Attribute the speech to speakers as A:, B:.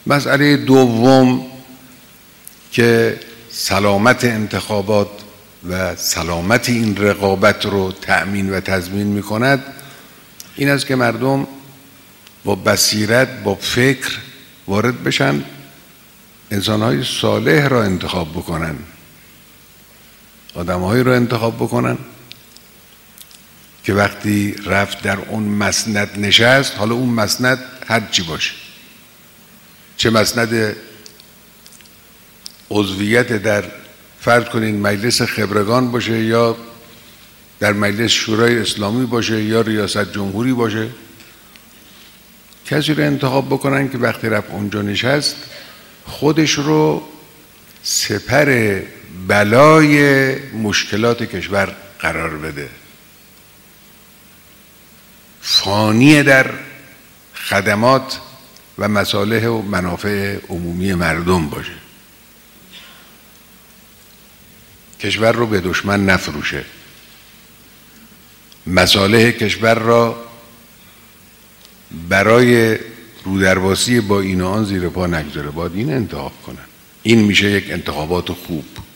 A: مسئله دوم که سلامت انتخابات و سلامت این رقابت رو تأمین و تضمین می کند این است که مردم با بصیرت، با فکر وارد بشن، انسانهای صالح را انتخاب بکنن، آدمهایی را انتخاب بکنن که وقتی رفت در اون مسند نشست، حالا اون مسند هر چی باشه، چه مسند عضویت در فرض کنین مجلس خبرگان باشه یا در مجلس شورای اسلامی باشه یا ریاست جمهوری باشه، کسی رو انتخاب بکنن که وقتی رفت اونجا نشست خودش رو سپر بلای مشکلات کشور قرار بده، فانی در خدمات و مصالح و منافع عمومی مردم باشه، کشور رو به دشمن نفروشه، مصالح کشور را برای رودرواسی با این و آن زیر پا نگذاره. باید این انتخاب کنن. این میشه یک انتخابات خوب.